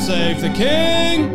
Save the King!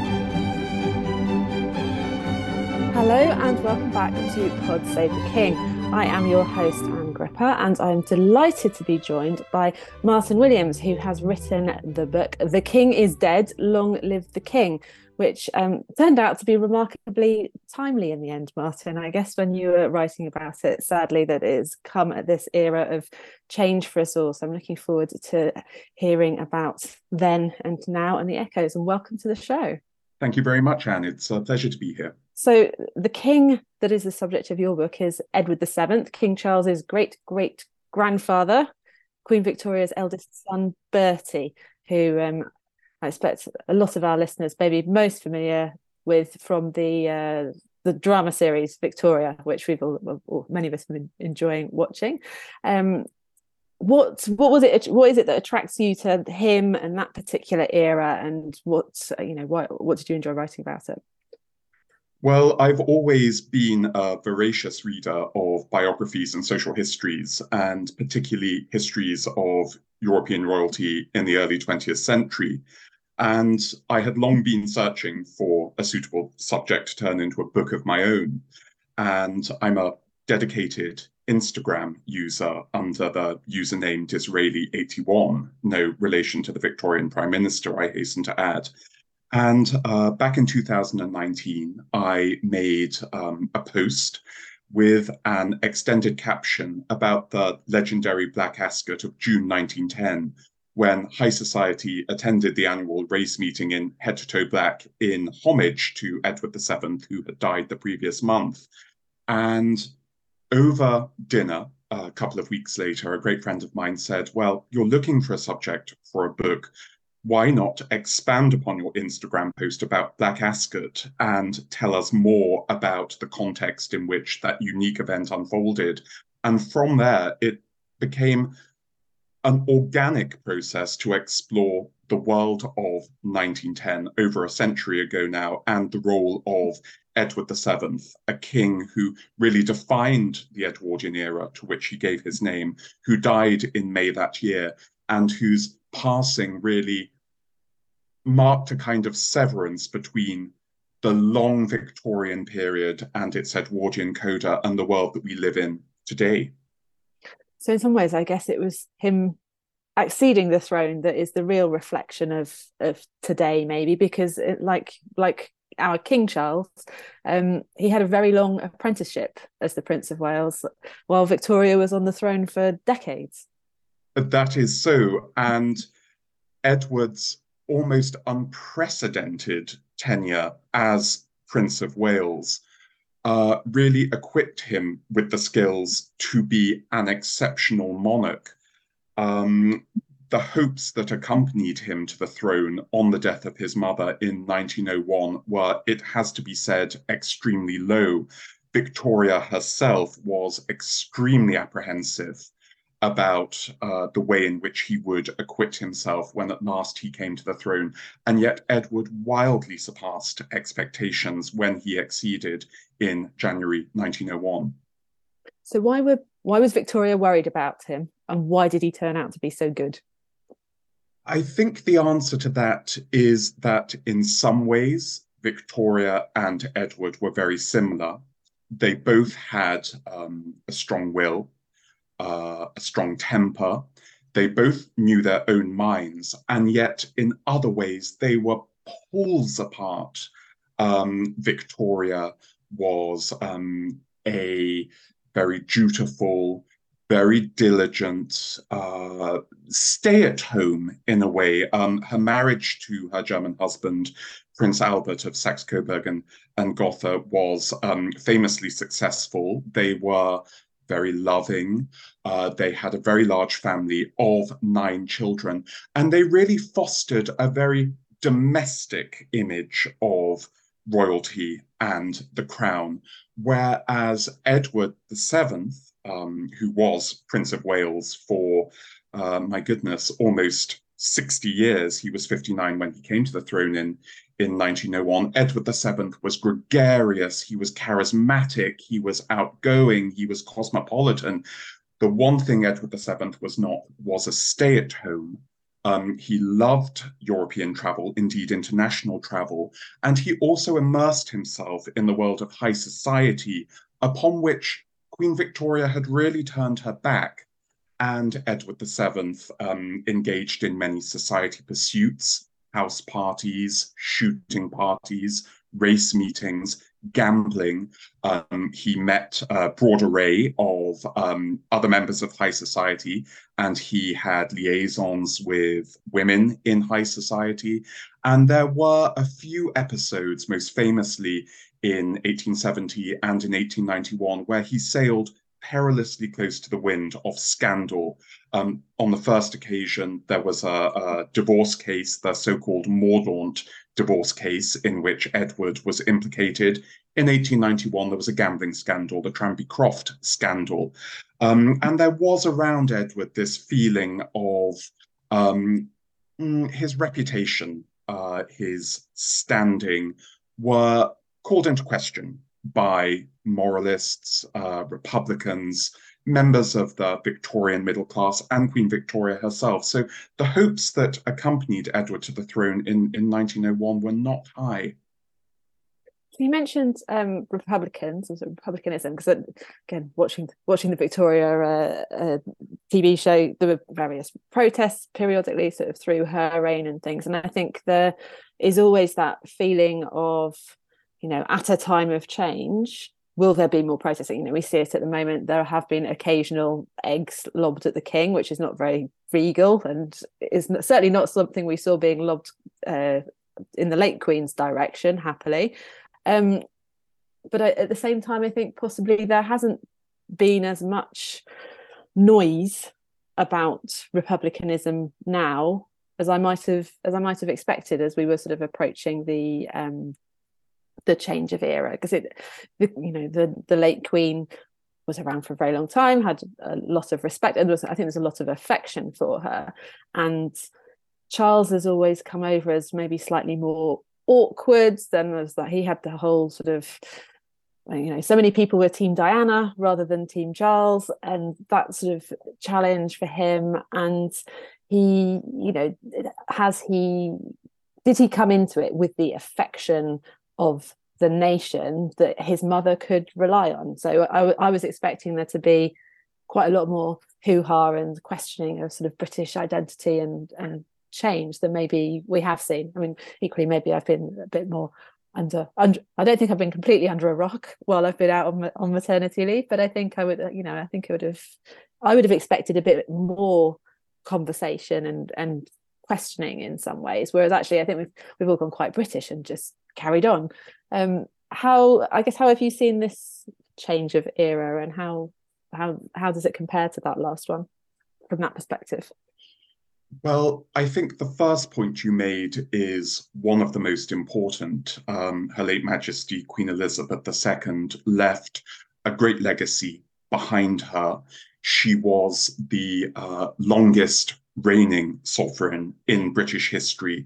Hello and welcome back to Pod Save the King. I am your host, Anne Gripper, and I'm delighted to be joined by Martyn Williams, who has written the book The King is Dead, Long Live the King, which turned out to be remarkably timely in the end, Martyn. I guess when you were writing about it, sadly, that it's come at this era of change for us all. So I'm looking forward to hearing about then and now and the echoes, and welcome to the show. Thank you very much, Anne. It's a pleasure to be here. So the king that is the subject of your book is Edward VII, King Charles's great-great-grandfather, Queen Victoria's eldest son, Bertie, who I expect a lot of our listeners may be most familiar with from the drama series Victoria, which many of us have been enjoying watching. What is it that attracts you to him and that particular era, and what did you enjoy writing about it? Well, I've always been a voracious reader of biographies and social histories, and particularly histories of European royalty in the early 20th century. And I had long been searching for a suitable subject to turn into a book of my own. And I'm a dedicated Instagram user under the username Disraeli81, no relation to the Victorian Prime Minister, I hasten to add. And back in 2019, I made a post with an extended caption about the legendary Black Ascot of June 1910, when high society attended the annual race meeting in head-to-toe black in homage to Edward VII, who had died the previous month. And over dinner, a couple of weeks later, a great friend of mine said, well, you're looking for a subject for a book. Why not expand upon your Instagram post about Black Ascot and tell us more about the context in which that unique event unfolded? And from there, it became an organic process to explore the world of 1910, over a century ago now, and the role of Edward VII, a king who really defined the Edwardian era to which he gave his name, who died in May that year, and whose passing really marked a kind of severance between the long Victorian period and its Edwardian coda and the world that we live in today. So in some ways, I guess it was him acceding the throne that is the real reflection of today, maybe, because like our King Charles, he had a very long apprenticeship as the Prince of Wales, while Victoria was on the throne for decades. That is so, and Edward's almost unprecedented tenure as Prince of Wales really equipped him with the skills to be an exceptional monarch. The hopes that accompanied him to the throne on the death of his mother in 1901 were, it has to be said, extremely low. Victoria herself was extremely apprehensive about the way in which he would acquit himself when at last he came to the throne. And yet Edward wildly surpassed expectations when he acceded in January 1901. So why was Victoria worried about him, and why did he turn out to be so good? I think the answer to that is that in some ways, Victoria and Edward were very similar. They both had a strong will, a strong temper. They both knew their own minds, and yet in other ways they were poles apart. Victoria was a very dutiful, very diligent, stay-at-home in a way. Her marriage to her German husband, Prince Albert of Saxe-Coburg and Gotha, was famously successful. They were very loving. They had a very large family of 9 children, and they really fostered a very domestic image of royalty and the crown, whereas Edward VII, who was Prince of Wales for, my goodness, almost 60 years. He was 59 when he came to the throne in 1901. Edward VII was gregarious, he was charismatic, he was outgoing, he was cosmopolitan. The one thing Edward VII was not was a stay-at-home He loved European travel, indeed international travel, and he also immersed himself in the world of high society, upon which Queen Victoria had really turned her back. And Edward VII engaged in many society pursuits, house parties, shooting parties, race meetings, gambling. He met a broad array of other members of high society, and he had liaisons with women in high society. And there were a few episodes, most famously in 1870 and in 1891, where he sailed perilously close to the wind of scandal. On the first occasion, there was a divorce case, the so-called Mordaunt divorce case, in which Edward was implicated. In 1891, there was a gambling scandal, the Tranby Croft scandal. And there was around Edward this feeling of his reputation, his standing were called into question by moralists, Republicans, members of the Victorian middle class, and Queen Victoria herself. So the hopes that accompanied Edward to the throne in 1901 were not high. You mentioned Republicans, or republicanism, because again, watching the Victoria TV show, there were various protests periodically, sort of through her reign and things. And I think there is always that feeling of, at a time of change, will there be more protesting? We see it at the moment. There have been occasional eggs lobbed at the king, which is not very regal, and is certainly not something we saw being lobbed in the late Queen's direction, happily. But at the same time, I think possibly there hasn't been as much noise about republicanism now as I might have expected, as we were sort of approaching the change of era, because the late Queen was around for a very long time, had a lot of respect, and I think there's a lot of affection for her. And Charles has always come over as maybe slightly more awkward than was that. He had the whole sort of, so many people were Team Diana rather than Team Charles, and that sort of challenge for him. And he, did he come into it with the affection of the nation that his mother could rely on? So I was expecting there to be quite a lot more hoo-ha and questioning of sort of British identity and change than maybe we have seen. I mean, equally, maybe I've been a bit more under I don't think I've been completely under a rock while I've been out on maternity leave, but I think I would, I would have expected a bit more conversation and questioning in some ways, whereas actually I think we've all gone quite British and just carried on. How have you seen this change of era, and how does it compare to that last one from that perspective? Well, I think the first point you made is one of the most important. Her late Majesty Queen Elizabeth II left a great legacy behind her. She was the longest reigning sovereign in British history,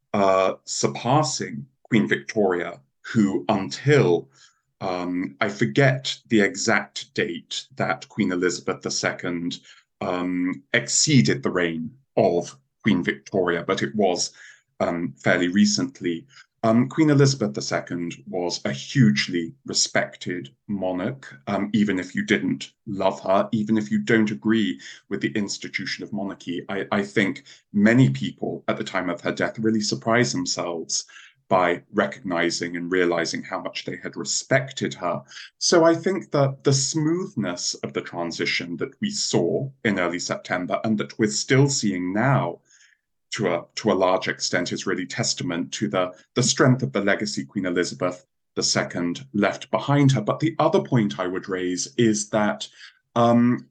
surpassing Queen Victoria, who until I forget the exact date that Queen Elizabeth II exceeded the reign of Queen Victoria, but it was fairly recently. Queen Elizabeth II was a hugely respected monarch, even if you didn't love her, even if you don't agree with the institution of monarchy. I think many people at the time of her death really surprised themselves by recognizing and realizing how much they had respected her. So I think that the smoothness of the transition that we saw in early September, and that we're still seeing now to a large extent, is really testament to the strength of the legacy Queen Elizabeth II left behind her. But the other point I would raise is that, Queen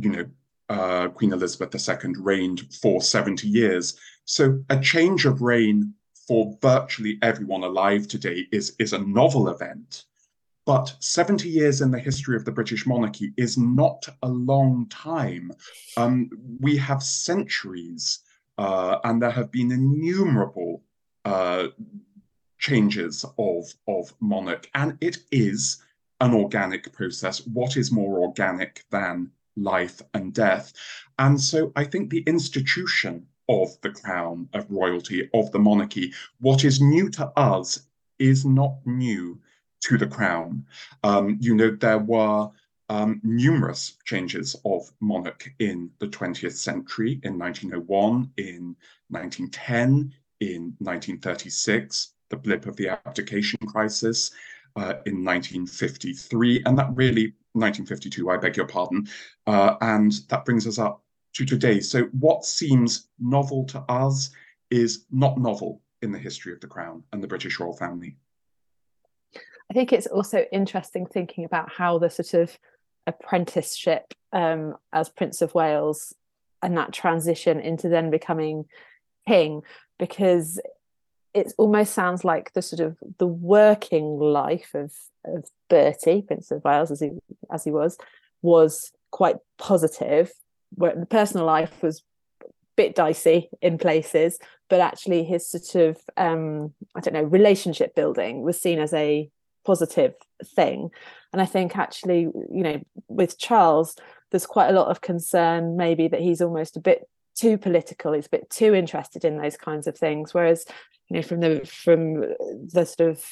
Elizabeth II reigned for 70 years. So a change of reign for virtually everyone alive today is a novel event. But 70 years in the history of the British monarchy is not a long time. We have centuries, and there have been innumerable changes of monarch, and it is an organic process. What is more organic than life and death? And so I think the institution of the crown, of royalty, of the monarchy. What is new to us is not new to the crown. There were numerous changes of monarch in the 20th century, in 1901, in 1910, in 1936, the blip of the abdication crisis, in 1953, and that really, 1952, I beg your pardon, and that brings us up to today. So what seems novel to us is not novel in the history of the crown and the British royal family. I think it's also interesting thinking about how the sort of apprenticeship as Prince of Wales and that transition into then becoming king, because it almost sounds like the sort of the working life of Bertie, Prince of Wales, as he was quite positive, where the personal life was a bit dicey in places, but actually his sort of I don't know, relationship building was seen as a positive thing. And I think actually, with Charles, there's quite a lot of concern maybe that he's almost a bit too political, he's a bit too interested in those kinds of things, whereas from the sort of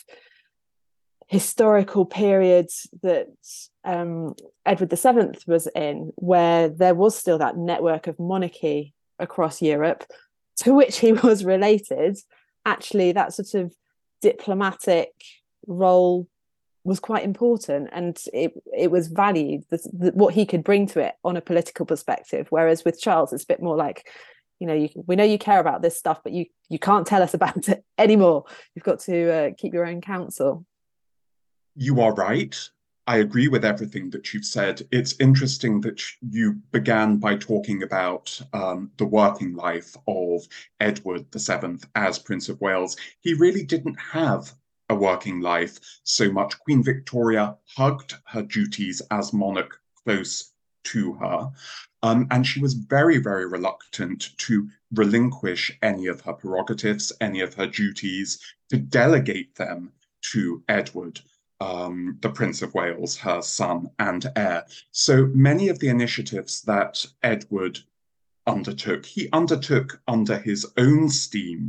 historical periods that Edward VII was in, where there was still that network of monarchy across Europe to which he was related, actually that sort of diplomatic role was quite important, and it was valued, what he could bring to it on a political perspective. Whereas with Charles, it's a bit more like, we know you care about this stuff, but you can't tell us about it anymore. You've got to keep your own counsel. You are right. I agree with everything that you've said. It's interesting that you began by talking about the working life of Edward VII as Prince of Wales. He really didn't have a working life so much. Queen Victoria hugged her duties as monarch close to her, and she was very, very reluctant to relinquish any of her prerogatives, any of her duties, to delegate them to Edward, the Prince of Wales, her son and heir. So many of the initiatives that Edward undertook, he undertook under his own steam.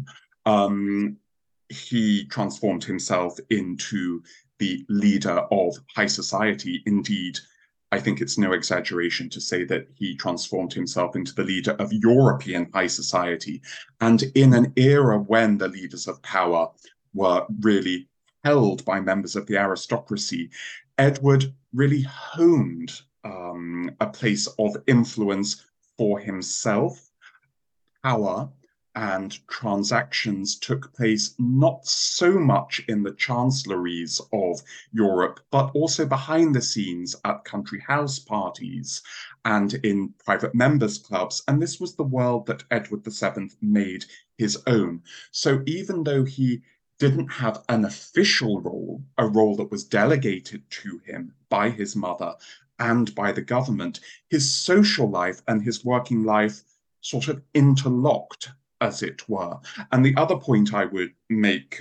He transformed himself into the leader of high society. Indeed, I think it's no exaggeration to say that he transformed himself into the leader of European high society. And in an era when the leaders of power were really held by members of the aristocracy, Edward really honed a place of influence for himself. Power and transactions took place not so much in the chancelleries of Europe, but also behind the scenes at country house parties and in private members' clubs. And this was the world that Edward VII made his own. So even though he didn't have an official role, a role that was delegated to him by his mother and by the government, his social life and his working life sort of interlocked, as it were. And the other point I would make,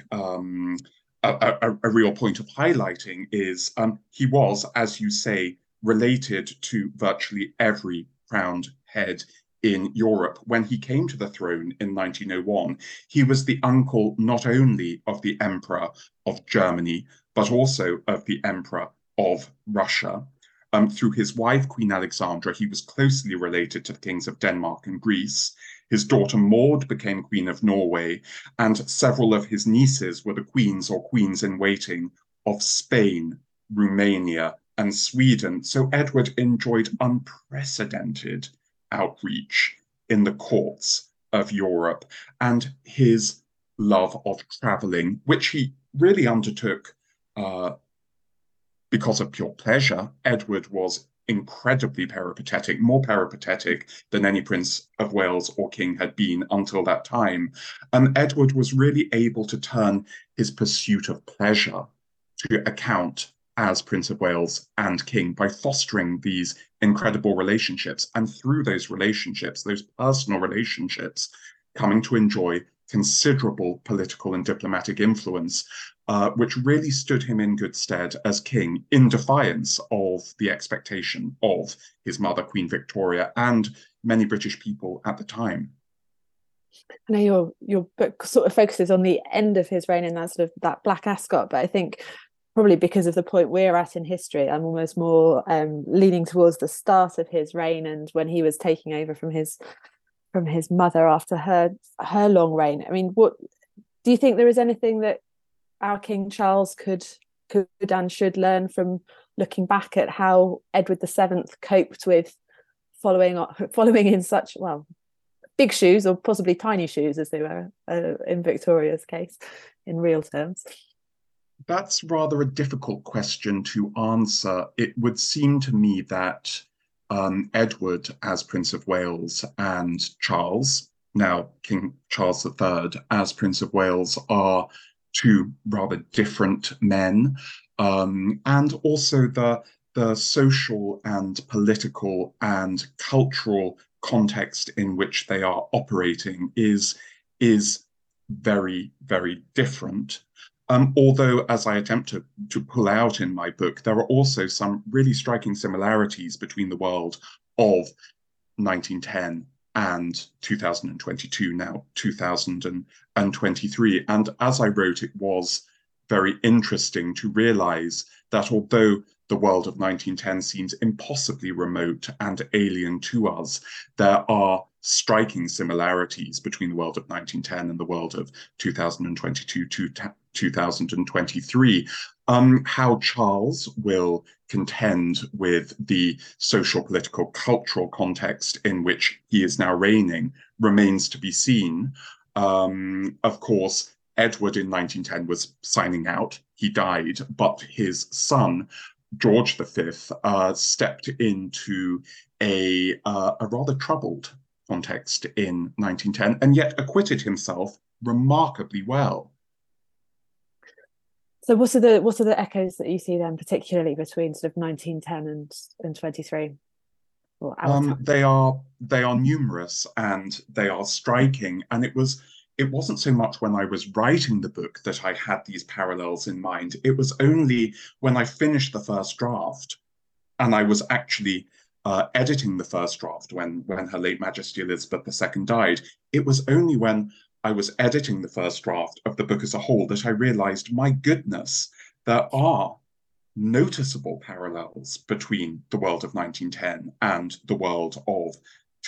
a real point of highlighting, is he was, as you say, related to virtually every crowned head in Europe. When he came to the throne in 1901, he was the uncle not only of the Emperor of Germany, but also of the Emperor of Russia. Through his wife, Queen Alexandra, he was closely related to the kings of Denmark and Greece. His daughter Maud became Queen of Norway, and several of his nieces were the queens or queens in waiting of Spain, Romania, and Sweden. So Edward enjoyed unprecedented outreach in the courts of Europe, and his love of traveling, which he really undertook because of pure pleasure. Edward was incredibly peripatetic, more peripatetic than any Prince of Wales or King had been until that time. And Edward was really able to turn his pursuit of pleasure to account as Prince of Wales and King by fostering these incredible relationships. And through those relationships, those personal relationships, coming to enjoy considerable political and diplomatic influence, which really stood him in good stead as king, in defiance of the expectation of his mother, Queen Victoria, and many British people at the time. I know your book sort of focuses on the end of his reign and that sort of that Black Ascot, but I think probably because of the point we're at in history, I'm almost more leaning towards the start of his reign and when he was taking over from his mother after her long reign. I mean, what do you think there is anything that our King Charles could and should learn from looking back at how Edward VII coped with following in such big shoes, or possibly tiny shoes as they were in Victoria's case in real terms? That's rather a difficult question to answer. It would seem to me that Edward, as Prince of Wales, and Charles, now King Charles III, as Prince of Wales, are two rather different men. And also the social and political and cultural context in which they are operating is very, very different. Although, as I attempt to pull out in my book, there are also some really striking similarities between the world of 1910 and 2022, now 2023. And as I wrote, it was very interesting to realize that although the world of 1910 seems impossibly remote and alien to us, there are striking similarities between the world of 1910 and the world of 2022 to 2023. How Charles will contend with the social, political, cultural context in which he is now reigning remains to be seen. Of course, Edward in 1910 was signing out. He died, but his son, George V, stepped into a rather troubled context in 1910 and yet acquitted himself remarkably well. So what are the echoes that you see then, particularly between sort of 1910 and 23? Or our time? They are numerous and they are striking. And it wasn't so much when I was writing the book that I had these parallels in mind. It was only when I finished the first draft and I was actually editing the first draft when Her late Majesty Elizabeth II died. It was only when I was editing the first draft of the book as a whole that I realized, my goodness, there are noticeable parallels between the world of 1910 and the world of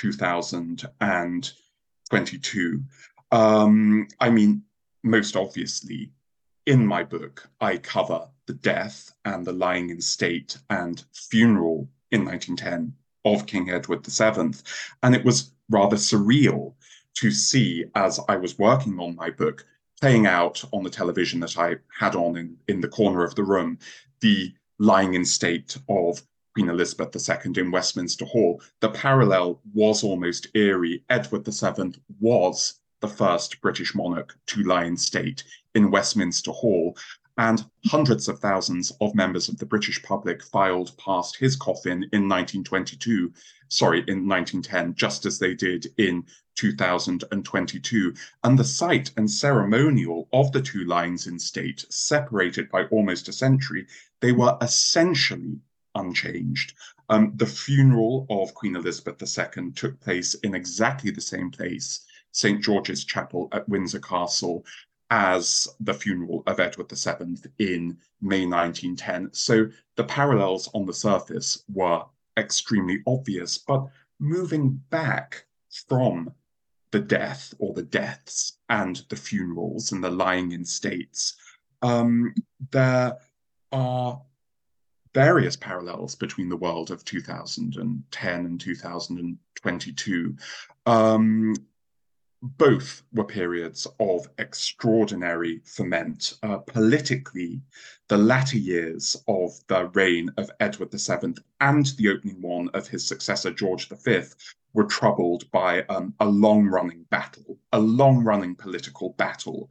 2022. I mean, most obviously, in my book, I cover the death and the lying in state and funeral in 1910 of King Edward VII. And it was rather surreal to see, as I was working on my book, playing out on the television that I had on in the corner of the room, the lying in state of Queen Elizabeth II in Westminster Hall. The parallel was almost eerie. Edward VII was the first British monarch to lie in state in Westminster Hall, and hundreds of thousands of members of the British public filed past his coffin in 1910, just as they did in 2022. And the site and ceremonial of the two lines in state, separated by almost a century, they were essentially unchanged. The funeral of Queen Elizabeth II took place in exactly the same place, St. George's Chapel at Windsor Castle, as the funeral of Edward VII in May 1910. So the parallels on the surface were extremely obvious, but moving back from the death or the deaths and the funerals and the lying in states, there are various parallels between the world of 2010 and 2022. Both were periods of extraordinary ferment. Politically, the latter years of the reign of Edward VII and the opening one of his successor, George V, were troubled by a long-running battle, a long-running political battle.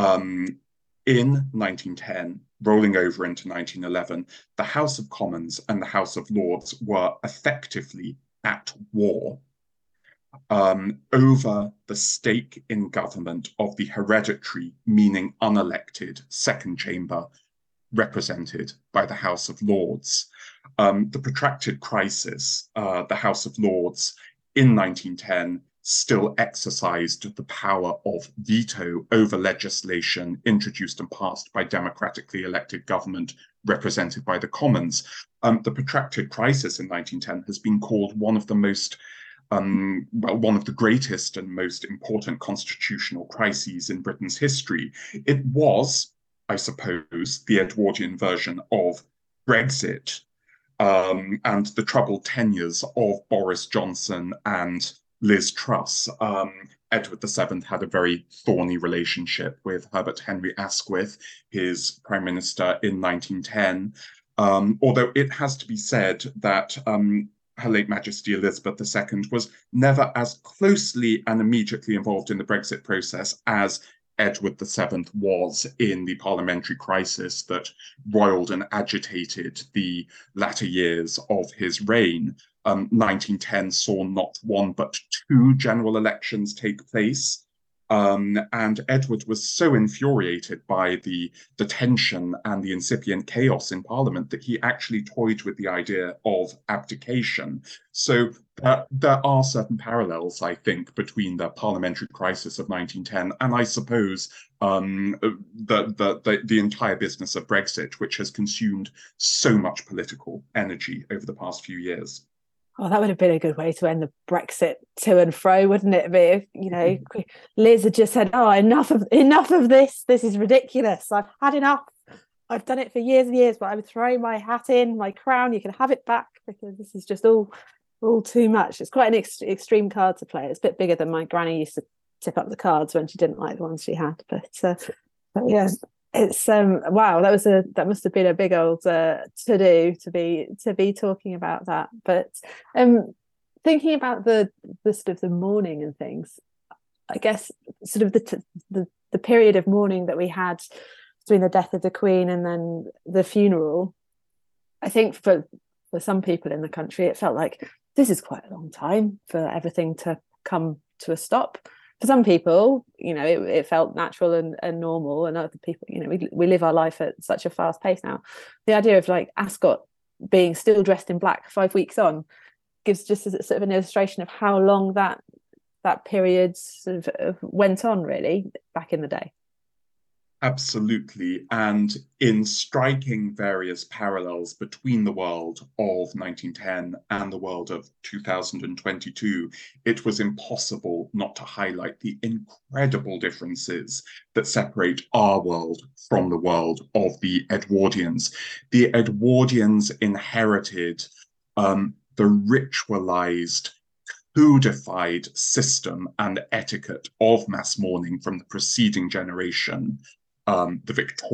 In 1910, rolling over into 1911, the House of Commons and the House of Lords were effectively at war over the stake in government of the hereditary, meaning unelected, second chamber represented by the House of Lords. The protracted crisis, the House of Lords in 1910 still exercised the power of veto over legislation introduced and passed by democratically elected government represented by the Commons. The protracted crisis in 1910 has been called one of the most one of the greatest and most important constitutional crises in Britain's history. It was, I suppose, the Edwardian version of Brexit, and the troubled tenures of Boris Johnson and Liz Truss. Edward VII had a very thorny relationship with Herbert Henry Asquith, his prime minister in 1910. Although it has to be said that Her late Majesty Elizabeth II was never as closely and immediately involved in the Brexit process as Edward VII was in the parliamentary crisis that roiled and agitated the latter years of his reign. 1910 saw not one but two general elections take place. And Edward was so infuriated by the tension and the incipient chaos in Parliament that he actually toyed with the idea of abdication. So there are certain parallels, I think, between the parliamentary crisis of 1910 and I suppose the entire business of Brexit, which has consumed so much political energy over the past few years. Oh, that would have been a good way to end the Brexit to and fro, wouldn't it be? If, you know, Liz had just said, "Oh, enough of this. This is ridiculous. I've had enough. I've done it for years and years, but I'm throwing my hat in, my crown. You can have it back because this is just all too much." It's quite an extreme card to play. It's a bit bigger than my granny used to tip up the cards when she didn't like the ones she had. But yeah. It's wow, that must have been a big old to do to be talking about that. But thinking about the sort of the mourning and things, I guess sort of the period of mourning that we had between the death of the Queen and then the funeral, I think for some people in the country it felt like this is quite a long time for everything to come to a stop. For some people, you know, it felt natural and normal, and other people, you know, we live our life at such a fast pace now. The idea of like Ascot being still dressed in black 5 weeks on gives just a sort of an illustration of how long that period sort of went on, really, back in the day. Absolutely. And in striking various parallels between the world of 1910 and the world of 2022, it was impossible not to highlight the incredible differences that separate our world from the world of the Edwardians. The Edwardians inherited the ritualized, codified system and etiquette of mass mourning from the preceding generation. The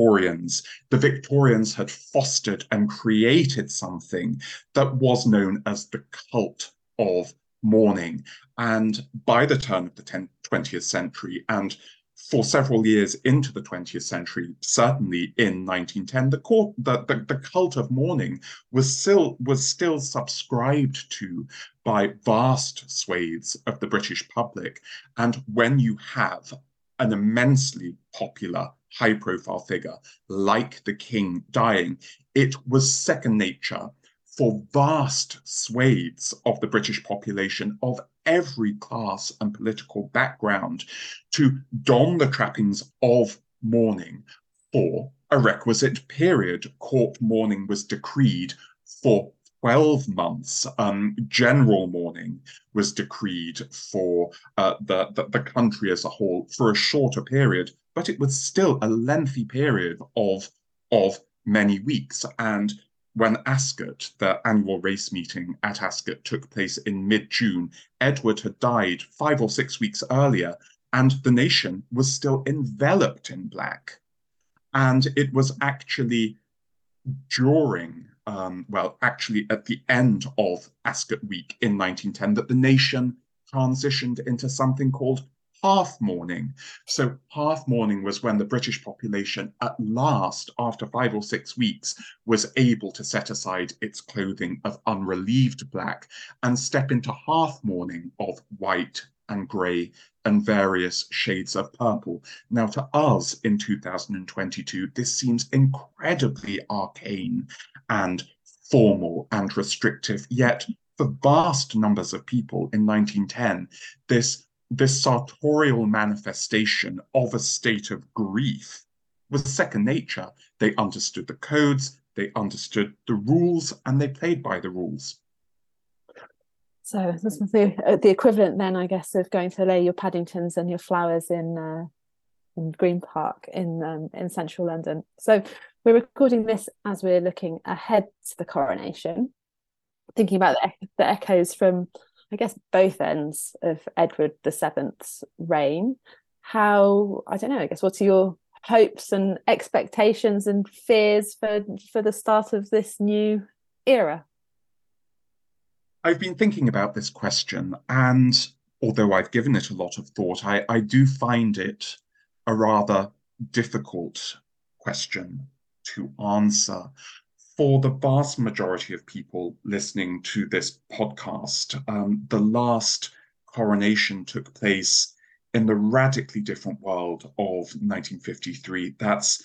Victorians had fostered and created something that was known as the cult of mourning. And by the turn of the 20th century, and for several years into the 20th century, certainly in 1910, the cult of mourning was still subscribed to by vast swathes of the British public. And when you have an immensely popular high-profile figure like the king dying, it was second nature for vast swathes of the British population of every class and political background to don the trappings of mourning for a requisite period. Court mourning was decreed for 12 months. General mourning was decreed for the country as a whole for a shorter period, but it was still a lengthy period of many weeks. And when Ascot, the annual race meeting at Ascot, took place in mid-June, Edward had died 5 or 6 weeks earlier, and the nation was still enveloped in black. And it was actually during, actually at the end of Ascot Week in 1910 that the nation transitioned into something called half mourning. So half mourning was when the British population at last, after 5 or 6 weeks, was able to set aside its clothing of unrelieved black and step into half mourning of white and grey and various shades of purple. Now, to us in 2022, this seems incredibly arcane and formal and restrictive, yet for vast numbers of people in 1910, this sartorial manifestation of a state of grief was second nature. They understood the codes, they understood the rules, and they played by the rules. So this is the equivalent then, I guess, of going to lay your Paddingtons and your flowers in Green Park in central London. So we're recording this as we're looking ahead to the coronation, thinking about the echoes from, I guess, both ends of Edward VII's reign. How, I don't know, I guess, what are your hopes and expectations and fears for the start of this new era? I've been thinking about this question, and although I've given it a lot of thought, I do find it a rather difficult question to answer. For the vast majority of people listening to this podcast, the last coronation took place in the radically different world of 1953. That's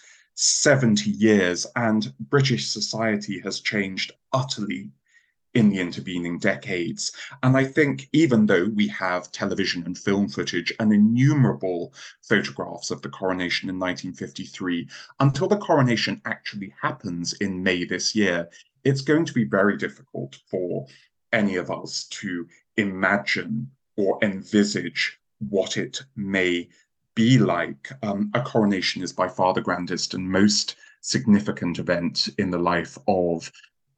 70 years, and British society has changed utterly in the intervening decades. And I think even though we have television and film footage and innumerable photographs of the coronation in 1953, until the coronation actually happens in May this year, it's going to be very difficult for any of us to imagine or envisage what it may be like. A coronation is by far the grandest and most significant event in the life of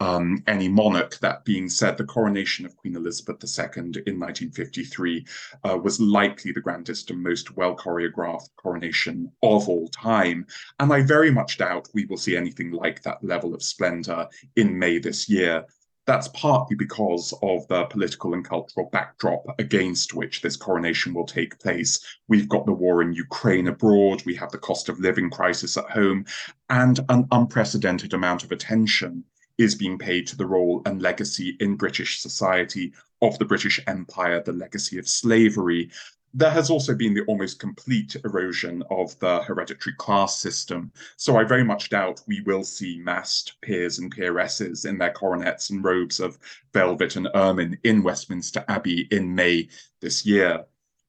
any monarch. That being said, the coronation of Queen Elizabeth II in 1953 was likely the grandest and most well choreographed coronation of all time. And I very much doubt we will see anything like that level of splendor in May this year. That's partly because of the political and cultural backdrop against which this coronation will take place. We've got the war in Ukraine abroad, we have the cost of living crisis at home, and an unprecedented amount of attention is being paid to the role and legacy in British society of the British Empire, the legacy of slavery. There has also been the almost complete erosion of the hereditary class system. So I very much doubt we will see massed peers and peeresses in their coronets and robes of velvet and ermine in Westminster Abbey in May this year.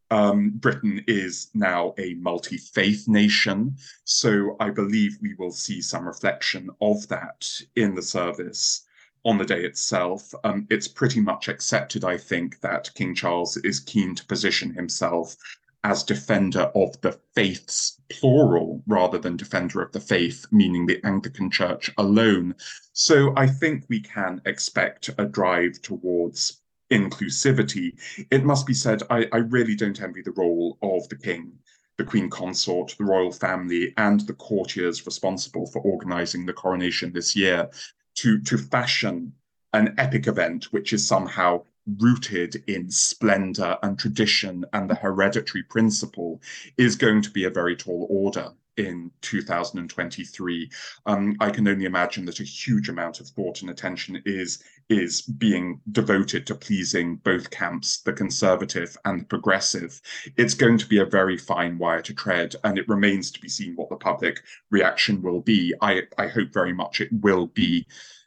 Britain is now a multi-faith nation, so I believe we will see some reflection of that in the service on the day itself. It's pretty much accepted, I think, that King Charles is keen to position himself as defender of the faiths, plural, rather than defender of the faith, meaning the Anglican Church alone. So I think we can expect a drive towards inclusivity. It must be said, I really don't envy the role of the king, the queen consort, the royal family, and the courtiers responsible for organizing the coronation this year to fashion an epic event which is somehow rooted in splendor and tradition and the hereditary principle is going to be a very tall order in 2023. I can only imagine that a huge amount of thought and attention is being devoted to pleasing both camps, the conservative and the progressive. It's going to be a very fine wire to tread, and it remains to be seen what the public reaction will be. I hope very much it will be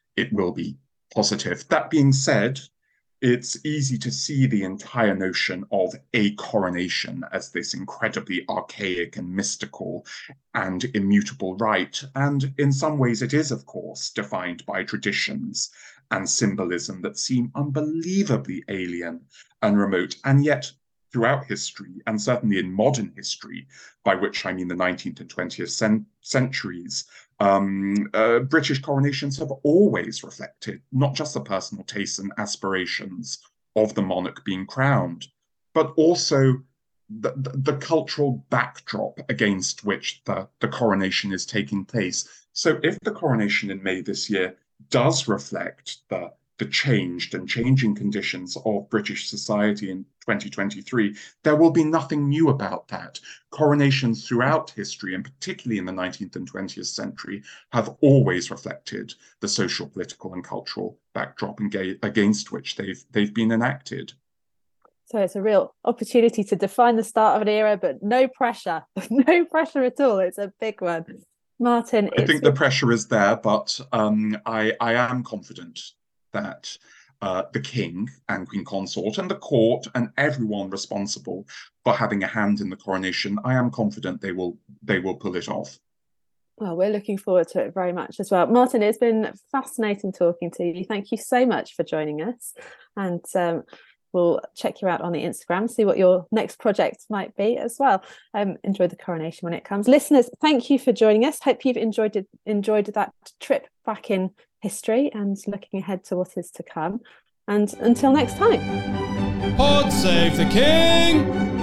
positive. That being said, it's easy to see the entire notion of a coronation as this incredibly archaic and mystical and immutable rite. And in some ways, it is, of course, defined by traditions and symbolism that seem unbelievably alien and remote. And yet, throughout history, and certainly in modern history, by which I mean the 19th and 20th centuries, British coronations have always reflected not just the personal tastes and aspirations of the monarch being crowned, but also the cultural backdrop against which the coronation is taking place. So if the coronation in May this year does reflect the changed and changing conditions of British society in 2023, there will be nothing new about that. Coronations throughout history, and particularly in the 19th and 20th century, have always reflected the social, political, and cultural backdrop against which they've been enacted. So it's a real opportunity to define the start of an era, but no pressure, no pressure at all. It's a big one. Martin, I think the pressure is there, but I am confident that the king and queen consort and the court and everyone responsible for having a hand in the coronation, I am confident they will pull it off. Well, we're looking forward to it very much as well. Martin, it's been fascinating talking to you. Thank you so much for joining us. And we'll check you out on the Instagram, see what your next project might be as well. Enjoy the coronation when it comes. Listeners, thank you for joining us. Hope you've enjoyed that trip back in history and looking ahead to what is to come. And until next time. Pod save the king!